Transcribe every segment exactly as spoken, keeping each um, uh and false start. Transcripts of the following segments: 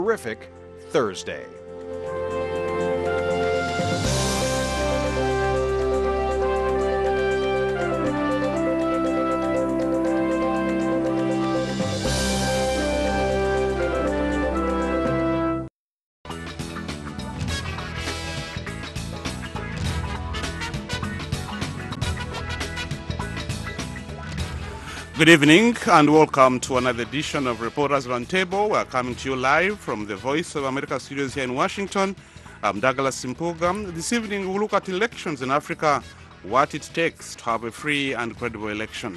Terrific Thursday. Good evening and welcome to another edition of Reporters Roundtable. We're coming to you live from the Voice of America studios here in Washington. I'm Douglas Simpuga. This evening we'll look at elections in Africa, what it takes to have a free and credible election.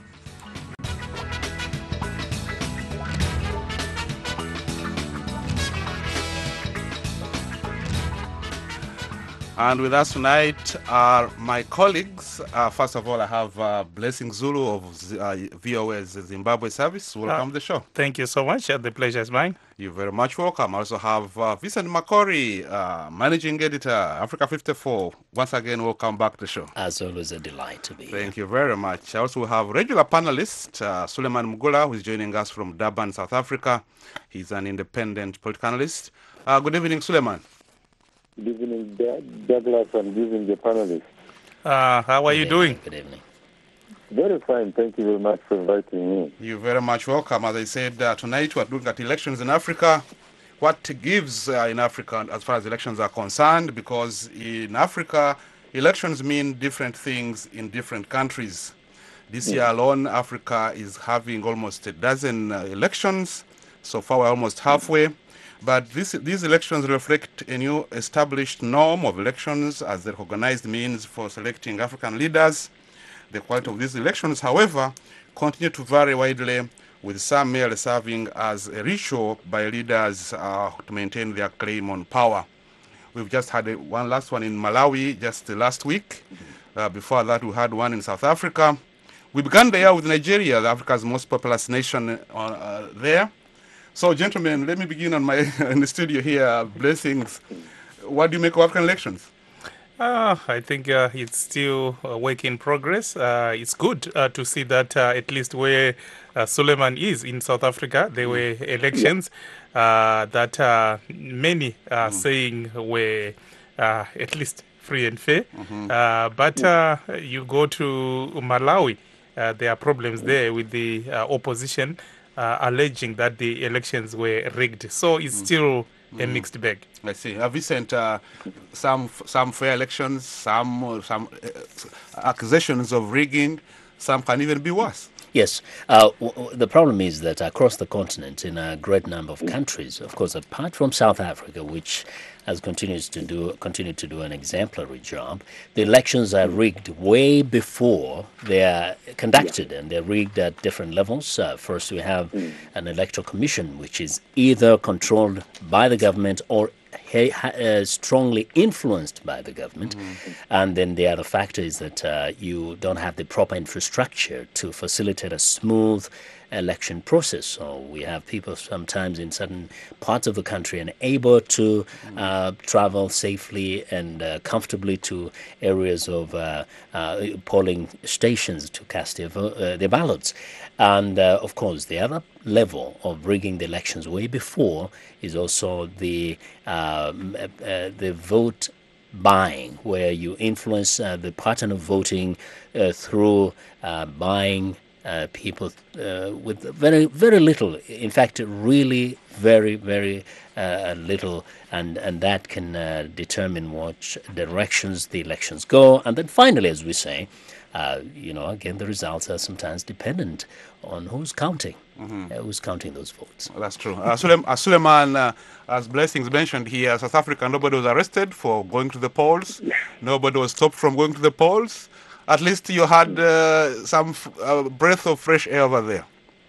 And with us tonight are my colleagues. Uh, first of all, I have uh, Blessing Zulu of Z uh, V O A's Zimbabwe service. Welcome uh, to the show. Thank you so much. Uh, the pleasure is mine. You're very much welcome. I also have uh, Vincent Makori, uh, Managing Editor, Africa fifty-four. Once again, welcome back to the show. As always, a delight to be here. Thank you very much. I also have regular panelist, uh, Suleiman Mugula, who is joining us from Durban, South Africa. He's an independent political analyst. Uh, good evening, Suleiman. Good evening, Douglas, and good evening, the panelists. Uh, how are Good you evening. doing? Good evening. Very fine. Thank you very much for inviting me. You're very much welcome. As I said, uh, tonight we're looking at elections in Africa. What gives uh, in Africa as far as elections are concerned, because in Africa, elections mean different things in different countries. This year alone, Africa is having almost a dozen uh, elections. So far, we're almost halfway. But this, these elections reflect a new established norm of elections as the recognized means for selecting African leaders. The quality of these elections, however, continue to vary widely, with some merely serving as a ritual by leaders uh, to maintain their claim on power. We've just had a, one last one in Malawi just uh, last week. Uh, before that, we had one in South Africa. We began the year with Nigeria, Africa's most populous nation uh, uh, there. So, gentlemen, let me begin on my in the studio here. Blessings. What do you make of African elections? Uh, I think uh, it's still a work in progress. Uh, it's good uh, to see that uh, at least where uh, Suleiman is in South Africa, there were elections uh, that uh, many are mm. saying were uh, at least free and fair. Mm-hmm. uh, but uh, you go to Malawi, uh, there are problems there with the uh, opposition. Uh, alleging that the elections were rigged. So it's mm. still a mm. mixed bag. I see. Have you sent uh, some some fair elections, some uh, some uh, accusations of rigging? Some can even be worse. Yes. Uh, w- w- the problem is that across the continent, in a great number of countries, of course, apart from South Africa, which has continues to do continued to do an exemplary job, the elections are rigged way before they are conducted, yeah. and they're rigged at different levels. Uh, first, we have mm. an electoral commission, which is either controlled by the government or Uh, strongly influenced by the government. Mm-hmm. And then the other factor is that uh, you don't have the proper infrastructure to facilitate a smooth election process. So we have people sometimes in certain parts of the country unable to uh, travel safely and uh, comfortably to areas of uh, uh, polling stations to cast their, vo- uh, their ballots. And uh, of course, the other level of rigging the elections way before is also the um, uh, the vote buying, where you influence uh, the pattern of voting uh, through uh, buying uh, people uh, with very very little. In fact, really very very uh, little, and and that can uh, determine what directions the elections go. And then finally, as we say, Uh, you know, again, the results are sometimes dependent on who's counting, mm-hmm. uh, who's counting those votes. Well, that's true. Uh, Suleiman, uh, Suleiman uh, as Blessings mentioned here, South Africa, nobody was arrested for going to the polls. Nobody was stopped from going to the polls. At least you had uh, some f- uh, breath of fresh air over there.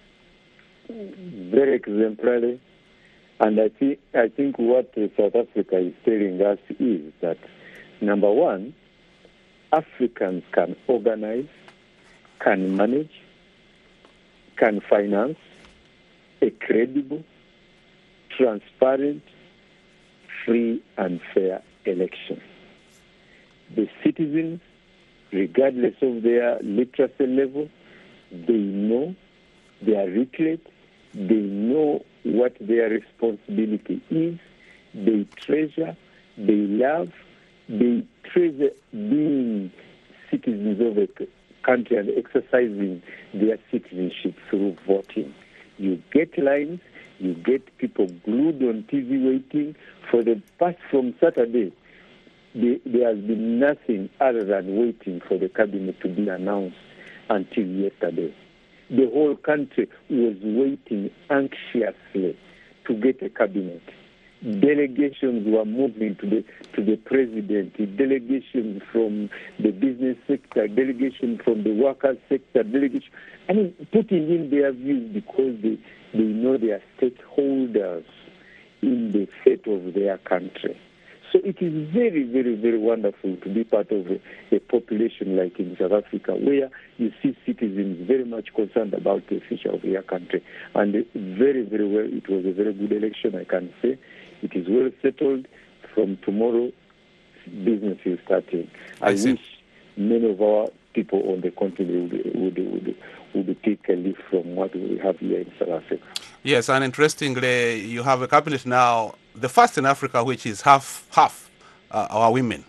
Very exemplary. And I think, I think what uh, South Africa is telling us is that, number one, Africans can organize, can manage, can finance a credible, transparent, free and fair election. The citizens, regardless of their literacy level, they know, they are literate, they know what their responsibility is. They treasure, they love, they treasure being citizens of a country and exercising their citizenship through voting. You get lines, you get people glued on T V waiting. For the past, from Saturday, they, there has been nothing other than waiting for the cabinet to be announced until yesterday. The whole country was waiting anxiously to get a cabinet. Delegations were moving to the to the president, delegations from the business sector, delegation from the workers sector, delegation. I mean, putting in their views because they, they know they are stakeholders in the fate of their country. So it is very, very, very wonderful to be part of a, a population like in South Africa, where you see citizens very much concerned about the future of their country. And very, very well, it was a very good election, I can say. It is well settled. From tomorrow, business is starting. I, I wish many of our people on the continent would, would, would, would take a leaf from what we have here in South Africa. Yes, and interestingly, you have a cabinet now, the first in Africa, which is half half uh, our women.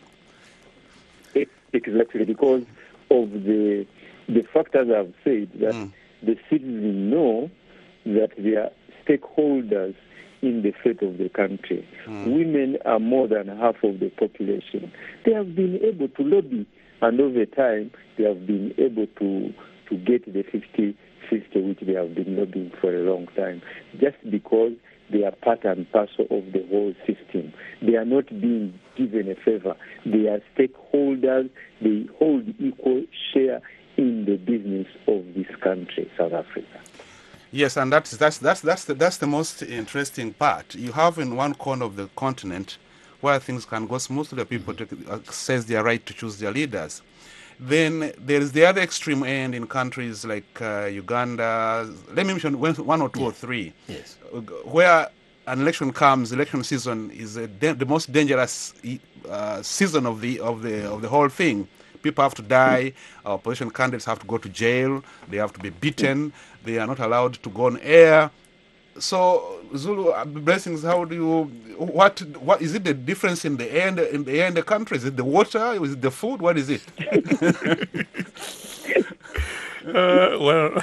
Exactly, because of the the factors I've said, that mm. the citizens know that they are stakeholders in the fate of the country. Mm. Women are more than half of the population. They have been able to lobby, and over time, they have been able to, to get the fifty fifty, which they have been lobbying for a long time, just because they are part and parcel of the whole system. They are not being given a favor. They are stakeholders. They hold equal share in the business of this country, South Africa. Yes, and that's that's that's that's the that's the most interesting part. You have in one corner of the continent where things can go smoothly, people to access their right to choose their leaders. Then there is the other extreme end in countries like uh, Uganda. Let me mention one or two yes. or three, yes. where an election comes. Election season is a de- the most dangerous uh, season of the of the of the whole thing. People have to die. Our opposition candidates have to go to jail. They have to be beaten. They are not allowed to go on air. So, Zulu, blessings. How do you? What? What is it? The difference in the air in the, in the air in the country? Is it the water? Is it the food? What is it? uh, well,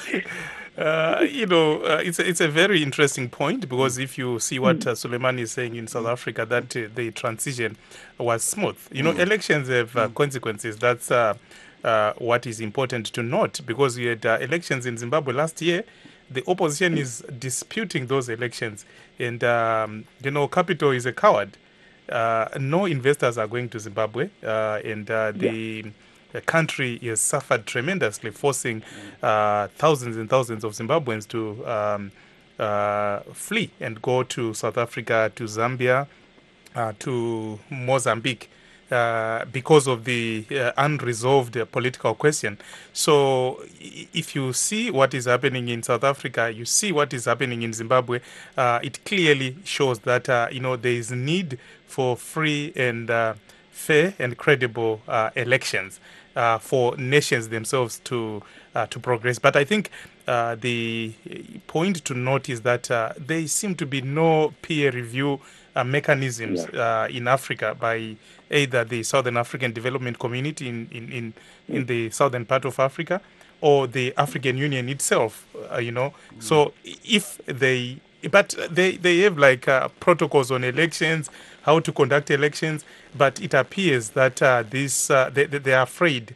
uh, you know, uh, it's a, it's a very interesting point, because if you see what uh, Suleiman is saying in South Africa, that uh, the transition was smooth. You know, mm. elections have uh, consequences. That's uh, uh, what is important to note, because we had uh, elections in Zimbabwe last year. The opposition is disputing those elections, and um, you know, capital is a coward. Uh, no investors are going to Zimbabwe, uh, and uh, the, yeah. the country has suffered tremendously, forcing uh, thousands and thousands of Zimbabweans to um, uh, flee and go to South Africa, to Zambia, uh, to Mozambique. Uh, because of the uh, unresolved uh, political question. So if you see what is happening in South Africa, you see what is happening in Zimbabwe, uh, it clearly shows that, uh, you know, there is need for free and uh, fair and credible uh, elections uh, for nations themselves to uh, to progress. But I think uh, the point to note is that uh, there seem to be no peer review uh, mechanisms uh, in Africa by either the Southern African Development Community in, in, in, in the southern part of Africa, or the African Union itself, uh, you know. Mm. So if they, but they, they have like uh, protocols on elections, how to conduct elections, but it appears that uh, this, uh, they, they are afraid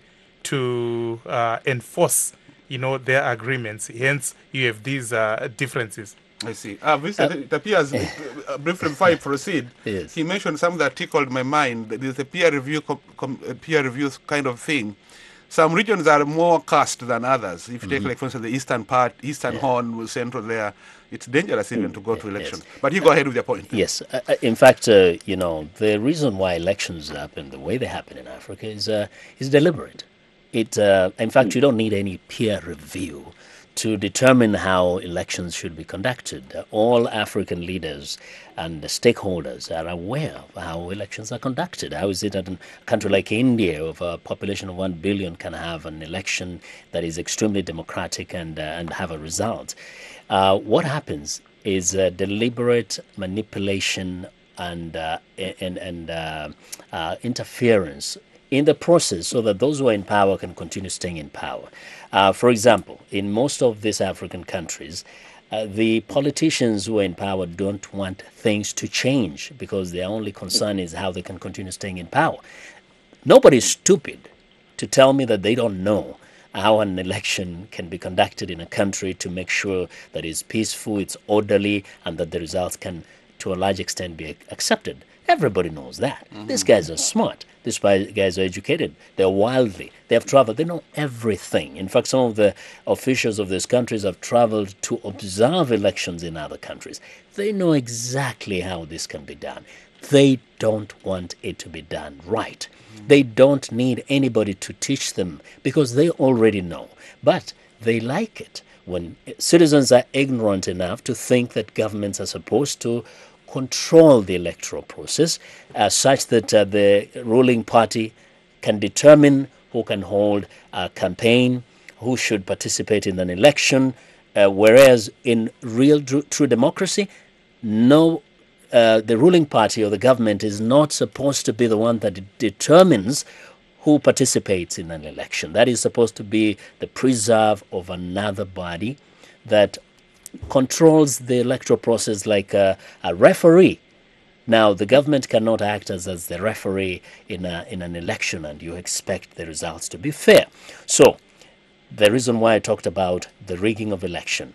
to uh, enforce, you know, their agreements. Hence, you have these uh, differences. I see. Uh, Mister Uh, it appears, uh, briefly before I proceed, yes. he mentioned something that tickled my mind. There's a peer review, com, com, a peer review kind of thing. Some regions are more cast than others. If you mm-hmm. take, like, for instance, the eastern part, eastern yeah. horn, central there, it's dangerous even to go to election. Yes. But you go ahead with your point. Yes. Uh, in fact, uh, you know, the reason why elections happen the way they happen in Africa is uh, is deliberate. It, uh, in fact, you don't need any peer review to determine how elections should be conducted. Uh, all African leaders and the stakeholders are aware of how elections are conducted. How is it that a country like India, with a population of one billion, can have an election that is extremely democratic and, uh, and have a result? Uh, what happens is uh, deliberate manipulation and uh, and and uh, uh, interference in the process, so that those who are in power can continue staying in power. Uh, for example, in most of these African countries, uh, the politicians who are in power don't want things to change because their only concern is how they can continue staying in power. Nobody is stupid to tell me that they don't know how an election can be conducted in a country to make sure that it's peaceful, it's orderly, and that the results can, to a large extent, be accepted. Everybody knows that. Mm-hmm. These guys are smart. These guys are educated. They're wildly. They have traveled. They know everything. In fact, some of the officials of these countries have traveled to observe elections in other countries. They know exactly how this can be done. They don't want it to be done right. They don't need anybody to teach them because they already know. But they like it when citizens are ignorant enough to think that governments are supposed to control the electoral process uh, such that uh, the ruling party can determine who can hold a campaign, who should participate in an election, uh, whereas in real true democracy, no Uh, the ruling party or the government is not supposed to be the one that determines who participates in an election. That is supposed to be the preserve of another body that controls the electoral process like a, a referee. Now, the government cannot act as, as the referee in, a, in an election, and you expect the results to be fair. So, the reason why I talked about the rigging of election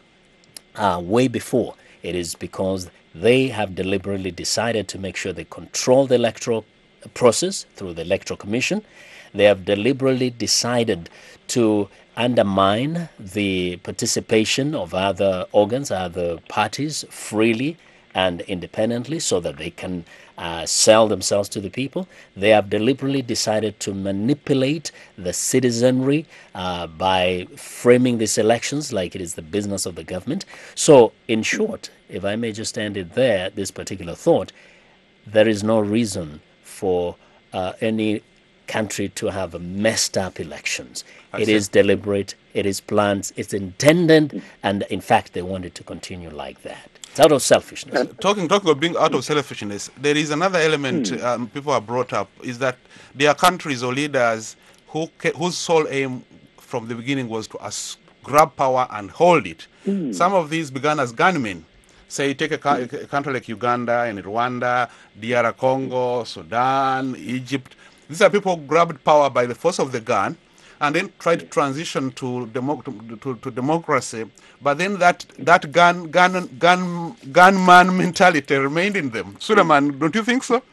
uh, way before, it is because they have deliberately decided to make sure they control the electoral process through the Electoral Commission. They have deliberately decided to undermine the participation of other organs, other parties, freely and independently, so that they can uh, sell themselves to the people. They have deliberately decided to manipulate the citizenry uh, by framing these elections like it is the business of the government. So, in short, if I may just end it there, this particular thought, there is no reason for uh, any country to have messed up elections. I it see. Is deliberate, it is planned, it's intended, and in fact, they want it to continue like that. It's out of selfishness. Uh, talking, talking of being out of selfishness, there is another element hmm. um, people have brought up, is that there are countries or leaders who ca- whose sole aim from the beginning was to as- grab power and hold it. Hmm. Some of these began as gunmen. Say, take a, ca- a country like Uganda and Rwanda, D R Congo, Sudan, Egypt. These are people who grabbed power by the force of the gun and then tried to transition to, demo- to, to, to democracy. But then that that gun gun gun gunman mentality remained in them. Suleiman, don't you think so?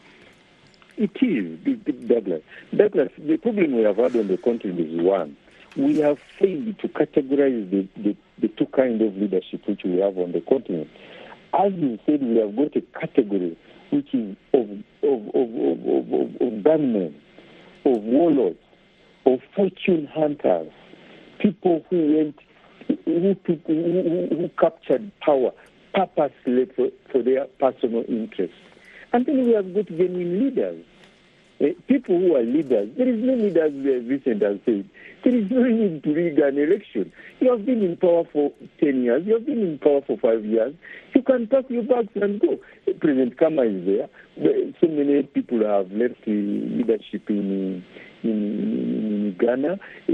It is, Douglas. Douglas, the problem we have had on the continent is one. We have failed to categorize the, the, the two kinds of leadership which we have on the continent. As you said, we have got a category which is of of of of, of, of, of gunmen, of warlords, of fortune hunters, people who went, who, people, who, who captured power purposely for, for their personal interests. And then we have got genuine leaders, uh, people who are leaders. There is no leaders, as Vincent has said. There is no need to rig an election. You have been in power for ten years. You have been in power for five years. You can pack your bags and go. President Kama is there. So many people have left uh, leadership in, in, in Ghana. Uh,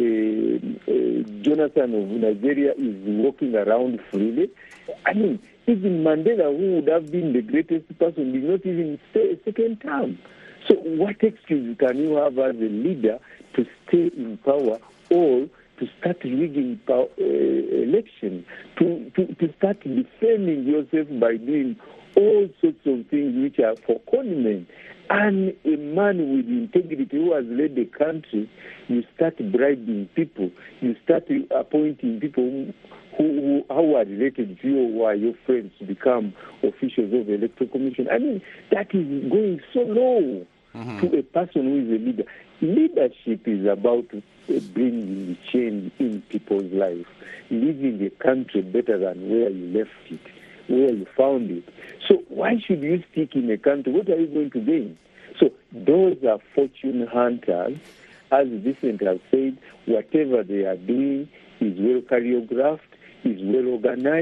uh, Jonathan of Nigeria is walking around freely. I mean, even Mandela, who would have been the greatest person, did not even stay a second term. So what excuse can you have as a leader to stay in power or to start rigging power, uh, election, to, to, to start defending yourself by doing all sorts of things which are for conmen? And a man with integrity who has led the country, you start bribing people, you start appointing people who, who, who are related to you, who are your friends, to become officials of the Electoral Commission. I mean, that is going so low mm-hmm. to a person who is a leader. Leadership is about bringing change in people's lives, leaving the country better than where you left it, where you found it. So why should you stick in a country? What are you going to gain? So those are fortune hunters. As Vincent has said, whatever they are doing is well choreographed, is well organized,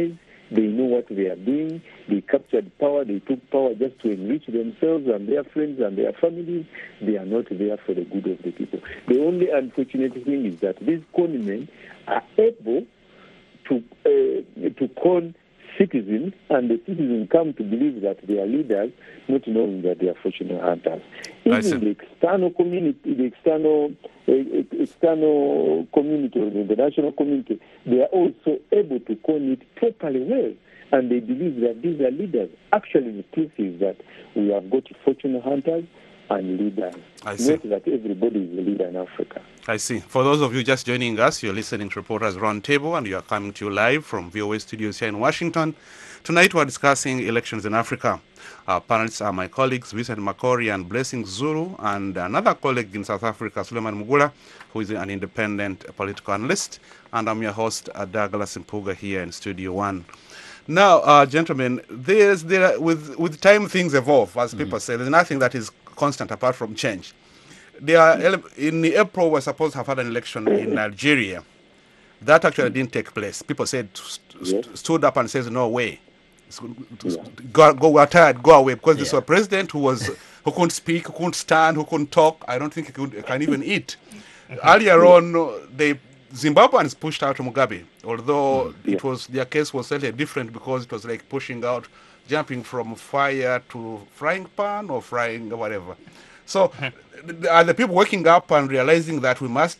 They know what they are doing. They captured power. They took power just to enrich themselves and their friends and their families. They are not there for the good of the people. The only unfortunate thing is that these conmen are able to uh, to con citizens, and the citizens come to believe that they are leaders, not knowing that they are fortune hunters. Even the external community, the external uh, external community or the international community, they are also able to con it properly well, and they believe that these are leaders. Actually, the truth is that we have got fortune hunters and leaders. I see. Not that everybody is a leader in Africa. I see. For those of you just joining us, you're listening to Reporters Roundtable, and you are coming to you live from V O A studios here in Washington. Tonight we're discussing elections in Africa. Our panelists are my colleagues, Vincent Makori and Blessing Zulu, and another colleague in South Africa, Suleiman Mugula, who is an independent political analyst. And I'm your host, uh, Douglas Mpuga, here in Studio One. Now, uh, gentlemen, there's there with with time things evolve, as people mm. say. There's nothing that is constant apart from change. There are ele- in April, we're supposed to have had an election in Nigeria. That actually didn't take place. People said st- Yes. stood up and says no way. Yeah. Go, go, we're tired, go away, because this Yeah. was a president who was who couldn't speak, who couldn't stand, who couldn't talk. I don't think he could can even eat. Earlier on, uh, they Zimbabweans pushed out Mugabe, although Yeah. it was their case was slightly different because it was like pushing out, jumping from fire to frying pan or frying whatever. So, are the people waking up and realizing that we must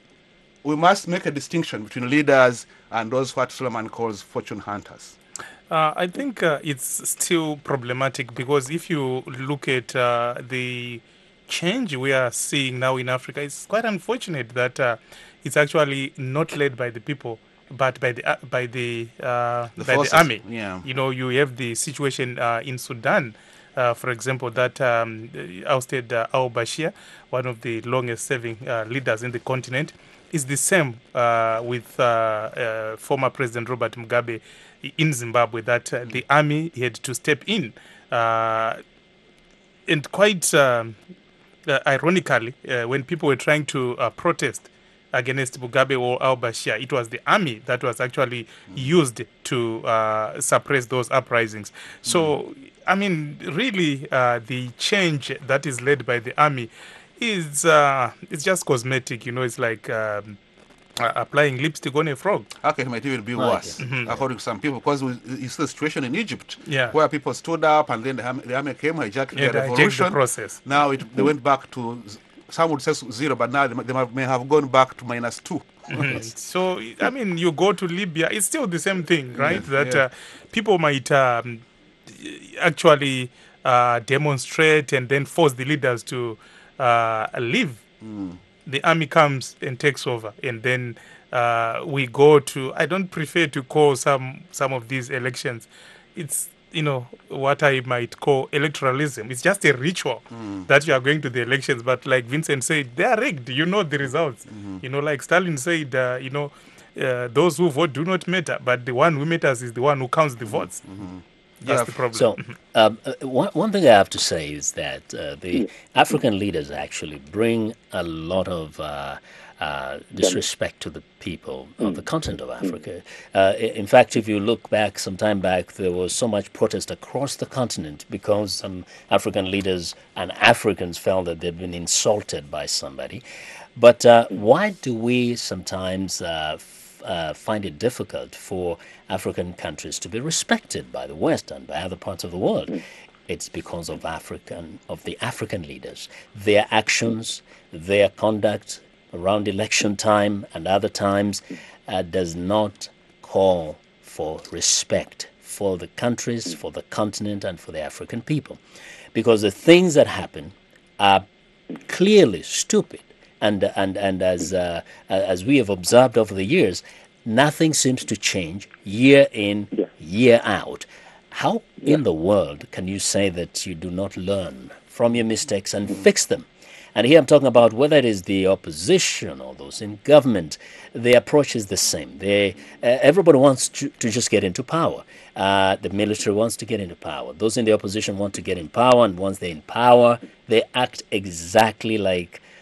we must make a distinction between leaders and those what Suleiman calls fortune hunters? Uh, I think uh, it's still problematic because if you look at uh, the change we are seeing now in Africa, it's quite unfortunate that uh, it's actually not led by the people, but by the uh, by the, uh, The by forces, the army. yeah. You know, you have the situation uh, in Sudan, uh, for example, that um, ousted uh, al-Bashir, one of the longest-serving uh, leaders in the continent. Is the same uh, with uh, uh, former President Robert Mugabe in Zimbabwe, that uh, the army had to step in. Uh, and quite um, uh, ironically, uh, when people were trying to uh, protest against Mugabe or al-Bashir, it was the army that was actually used to uh, suppress those uprisings. So, I mean, really, uh, the change that is led by the army is uh, it's just cosmetic, you know. It's like um, uh, applying lipstick on a frog. Okay, it might even be Right, worse, according to some people, because we, it's the situation in Egypt, Yeah. where people stood up and then the army, the army came, hijacked Yeah, the they hijacked the revolution. process. Now it, they went back to, z- some would say zero, but now they, may- they may- may have gone back to minus two. Mhm. So, I mean, you go to Libya, it's still the same thing, right? Yeah, that yeah. Uh, people might um, actually uh, demonstrate and then force the leaders to uh, leave. The army comes and takes over, and then uh, we go to. I don't prefer to call some some of these elections. It's you know what I might call electoralism. It's just a ritual that you are going to the elections. But like Vincent said, they are rigged. You know the results. You know, like Stalin said, uh, you know, uh, those who vote do not matter, but the one who matters is the one who counts the votes. That's Yeah. the problem. So, um, uh, one, one thing I have to say is that uh, the African leaders actually bring a lot of uh, uh, disrespect to the people of the continent of Africa. Uh, i- in fact, if you look back some time back, there was so much protest across the continent because some African leaders and Africans felt that they'd been insulted by somebody. But uh, why do we sometimes uh, f- uh, find it difficult for African countries to be respected by the West and by other parts of the world? It's because of African of the African leaders, their actions, their conduct around election time and other times uh, does not call for respect for the countries, for the continent, and for the African people, because the things that happen are clearly stupid. And, and, and as, uh, as we have observed over the years, nothing seems to change year in, Yeah. year out. How in the world can you say that you do not learn from your mistakes and fix them? And here I'm talking about whether it is the opposition or those in government, the approach is the same. They, uh, everybody wants to, to just get into power. Uh, the military wants to get into power. Those in the opposition want to get in power, and once they're in power, they act exactly like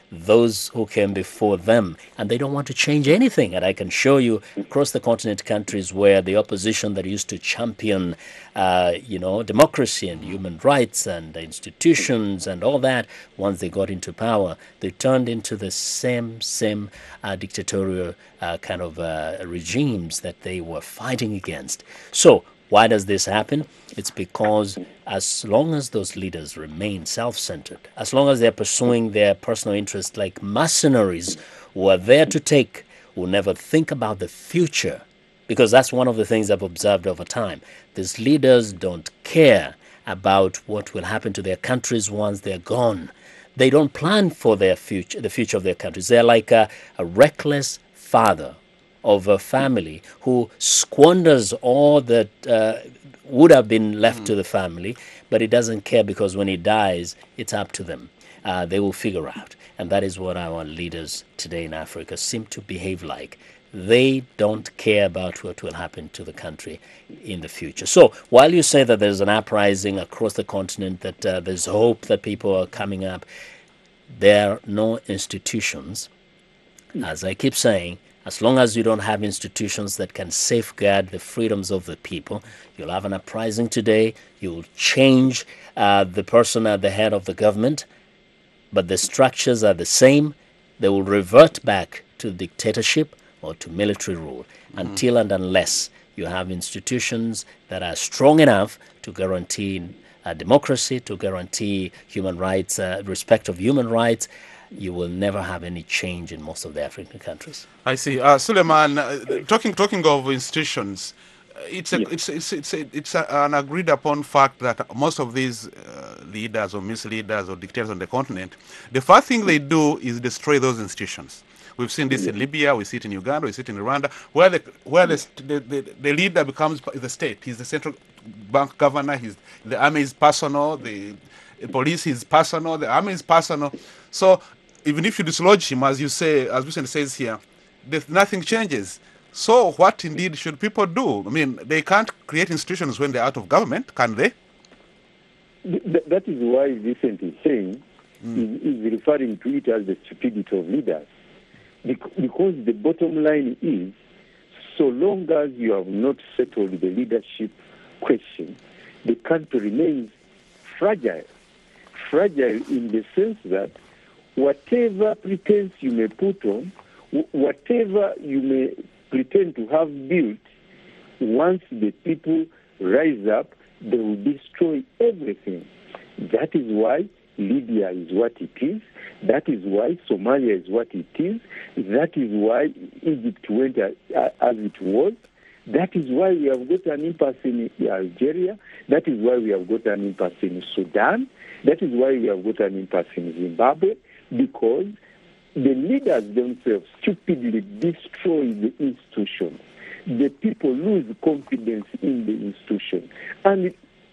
those who came before them, and they don't want to change anything. And I can show you across the continent countries where the opposition that used to champion, uh, you know, democracy and human rights and institutions and all that, once they got into power, they turned into the same, same uh, dictatorial uh, kind of uh, regimes that they were fighting against. So why does this happen? It's because as long as those leaders remain self-centered, as long as they're pursuing their personal interests like mercenaries who are there to take, who never think about the future, because that's one of the things I've observed over time. These leaders don't care about what will happen to their countries once they're gone. They don't plan for their future, the future of their countries. They're like a, a reckless father of a family who squanders all that uh, would have been left mm. to the family, but he doesn't care because when he dies, it's up to them. Uh, they will figure out. And that is what our leaders today in Africa seem to behave like. They don't care about what will happen to the country in the future. So while you say that there's an uprising across the continent, that uh, there's hope that people are coming up, there are no institutions, as I keep saying. As long as you don't have institutions that can safeguard the freedoms of the people, you'll have an uprising today, you'll change uh, the person at the head of the government, but the structures are the same. They will revert back to dictatorship or to military rule mm-hmm. until and unless you have institutions that are strong enough to guarantee uh, democracy, to guarantee human rights, uh, respect of human rights. You will never have any change in most of the African countries. I see. Uh, Suleiman, uh, talking talking of institutions, it's a, yeah. it's it's it's a, it's a, an agreed upon fact that most of these uh, leaders or misleaders or dictators on the continent, the first thing they do is destroy those institutions. We've seen this yeah. in Libya, we see it in Uganda, we see it in Rwanda, where the where the the, the, the leader becomes the state. He's the central bank governor. He's the army is personal. The police is personal. The army is personal. So even if you dislodge him, as you say, as Vincent says here, nothing changes. So what indeed should people do? I mean, they can't create institutions when they're out of government, can they? Th- that is why Vincent is saying, mm. is, is referring to it as the stupidity of leaders. Bec- because the bottom line is, so long as you have not settled the leadership question, the country remains fragile. Fragile in the sense that whatever pretense you may put on, whatever you may pretend to have built, once the people rise up, they will destroy everything. That is why Libya is what it is. That is why Somalia is what it is. That is why Egypt went as it was. That is why we have got an impasse in Algeria. That is why we have got an impasse in Sudan. That is why we have got an impasse in Zimbabwe. Because the leaders themselves stupidly destroy the institution. The people lose confidence in the institution. And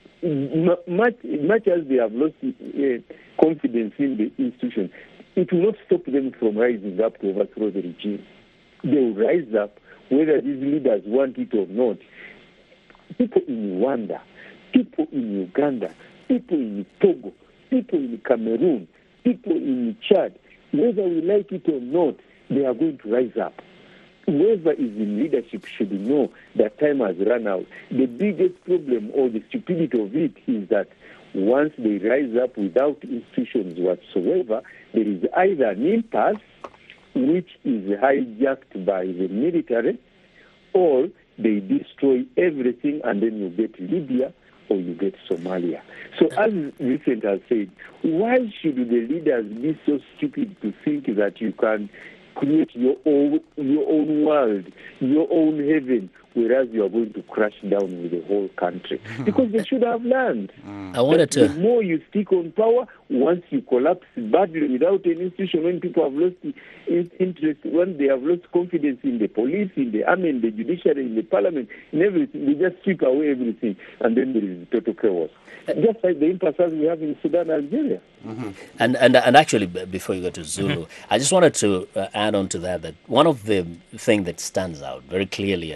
much, much as they have lost uh, confidence in the institution, it will not stop them from rising up to overthrow the regime. They will rise up, whether these leaders want it or not. People in Rwanda, people in Uganda, people in Togo, people in Cameroon, people in Chad, whether we like it or not, they are going to rise up. Whoever is in leadership should know that time has run out. The biggest problem or the stupidity of it is that once they rise up without institutions whatsoever, there is either an impasse, which is hijacked by the military, or they destroy everything and then you get Libya or you get Somalia. So as Vincent has said, why should the leaders be so stupid to think that you can create your own your own world, your own heaven, whereas you are going to crash down with the whole country? Because they should have learned. I wanted to. The more you stick on power, once you collapse badly without an institution, when people have lost interest, when they have lost confidence in the police, in the army, in the judiciary, in the parliament, in everything, they just sweep away everything, and then there is total chaos. Just like the impasse we have in Sudan and Algeria. Mm-hmm. And, and and actually, before you go to Zulu, mm-hmm. I just wanted to uh, add on to that, that one of the things that stands out very clearly across the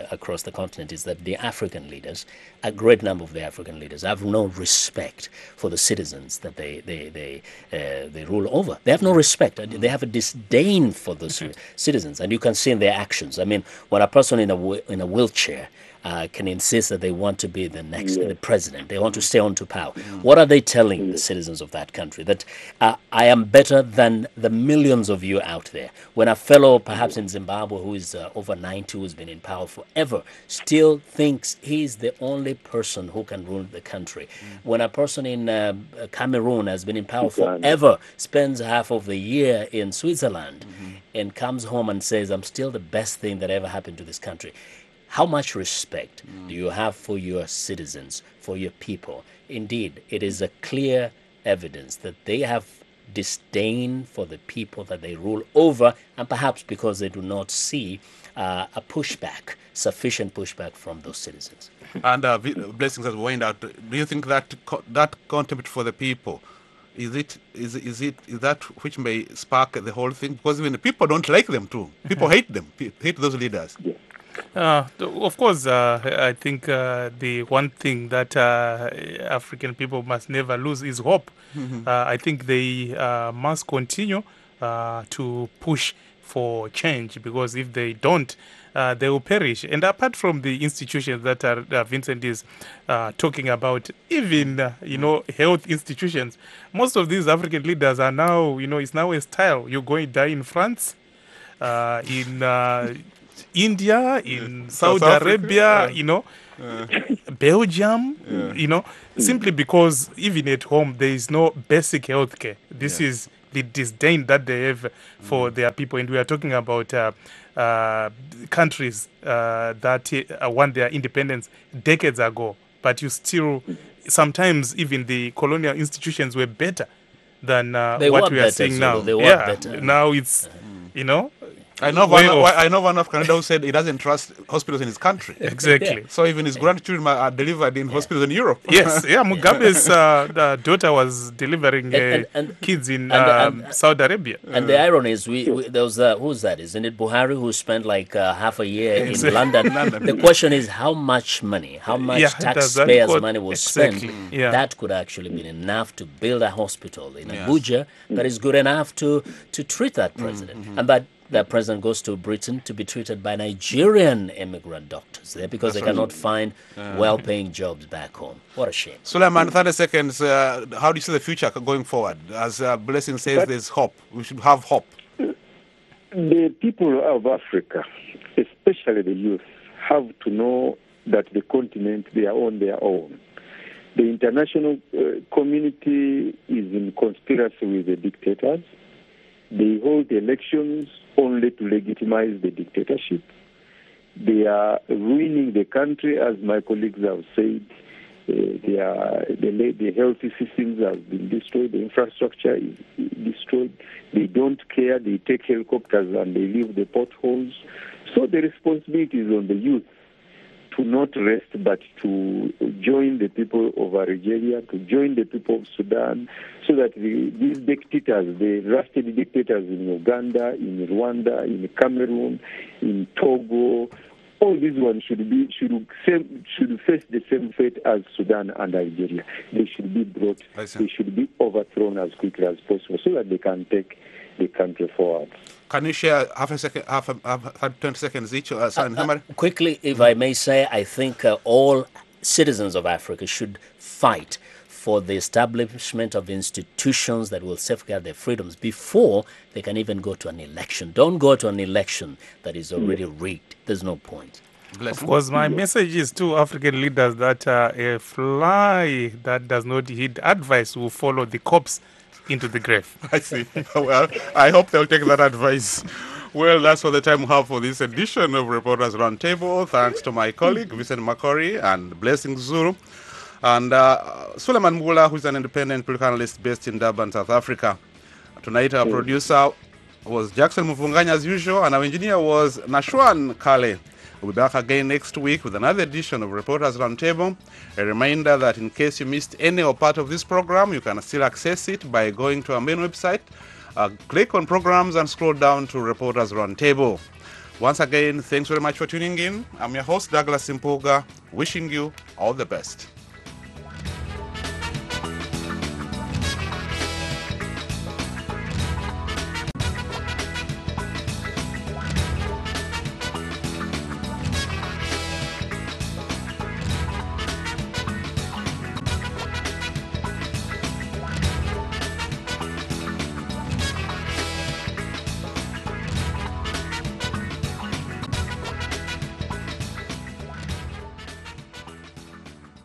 the continent is that the African leaders, a great number of the African leaders, have no respect for the citizens that they they they uh, they rule over. They have no respect. They have a disdain for the c- citizens, and you can see in their actions. I mean, when a person in a whe- in a wheelchair uh, can insist that they want to be the next Yes. the president, they want to stay on to power. What are they telling the citizens of that country? That uh, I am better than the millions of you out there. When a fellow, perhaps in Zimbabwe, who is uh, over ninety, who's been in power forever, still thinks he's the only person who can rule the country. When a person in uh, Cameroon has been in power forever, spends half of the year in Switzerland, and comes home and says, I'm still the best thing that ever happened to this country. How much respect do you have for your citizens, for your people? Indeed, it is a clear evidence that they have disdain for the people that they rule over, and perhaps because they do not see uh, a pushback, sufficient pushback from those citizens. And uh, Vi- Blessings has wind out. Do you think that co- that contempt for the people is it is is it is that which may spark the whole thing? Because even the people don't like them too. People hate them. Pe- hate those leaders. Uh, th- of course, uh, I think uh, the one thing that uh, African people must never lose is hope. Uh, I think they uh, must continue uh, to push for change, because if they don't, uh, they will perish. And apart from the institutions that are, uh, Vincent is uh, talking about, even uh, you know health institutions, most of these African leaders are now, you know, it's now a style. You're going to die in France, uh, in uh, India, in South Saudi Africa, Arabia, yeah. you know, Belgium, you know, simply because even at home there is no basic health care. This Yeah. is the disdain that they have for their people. And we are talking about uh, uh, countries uh, that uh, won their independence decades ago, but you still, sometimes even the colonial institutions were better than uh, They what were we are better, seeing Zulu. now. They were yeah, better. now it's, you know, I know way one. off. I know one of Canada who said he doesn't trust hospitals in his country. Exactly. So even his grandchildren are delivered in hospitals in Europe. Yes, yeah, Mugabe's uh, the daughter was delivering uh, And- and- and- kids in and- um, and- Saudi Arabia. And the irony is, we, we there was uh, who's that? Isn't it Buhari who spent like uh, half a year in Exactly. London? London. The question is, how much money, how much Yeah, does that taxpayers' cost- money was exactly, spent? yeah. That could actually be enough to build a hospital in Yes. Abuja that is good enough to to treat that president, and that. That president goes to Britain to be treated by Nigerian immigrant doctors there because they cannot find well-paying jobs back home. What a shame. Suleiman, thirty seconds. Uh, how do you see the future going forward? As uh, Blessing says, But- there's hope. We should have hope. The people of Africa, especially the youth, have to know that the continent, they are on their own. The international uh, community is in conspiracy with the dictators. They hold elections only to legitimize the dictatorship. They are ruining the country, as my colleagues have said. Uh, they are, the, the health systems have been destroyed. The infrastructure is destroyed. They don't care. They take helicopters and they leave the potholes. So the responsibility is on the youth to not rest, but to join the people of Algeria, to join the people of Sudan, so that the, these dictators, the rusted dictators in Uganda, in Rwanda, in Cameroon, in Togo, all these ones should be should same, should face the same fate as Sudan and Algeria. They should be brought, I see. they should be overthrown as quickly as possible, so that they can take the country forward. Can you share half a second, half, a, half twenty seconds each? Uh, sorry, somebody? Quickly, if I may say, I think uh, all citizens of Africa should fight for the establishment of institutions that will safeguard their freedoms before they can even go to an election. Don't go to an election that is already rigged. There's no point. Blessing. Of course, my message is to African leaders that uh, a fly that does not heed advice will follow the corpse into the grave. I see. Well, I hope they'll take that advice. Well, that's all the time we have for this edition of Reporters Roundtable. Thanks to my colleague, Vincent Makori, and Blessing Zulu, and uh, Suleiman Mula, who's an independent political analyst based in Durban, South Africa. Tonight, our producer was Jackson Mufunganya, as usual, and our engineer was Nashwan Kale. We'll be back again next week with another edition of Reporters Roundtable. A reminder that in case you missed any or part of this program, you can still access it by going to our main website, uh, click on programs and scroll down to Reporters Roundtable. Once again, thanks very much for tuning in. I'm your host, Douglas Simpoga, wishing you all the best.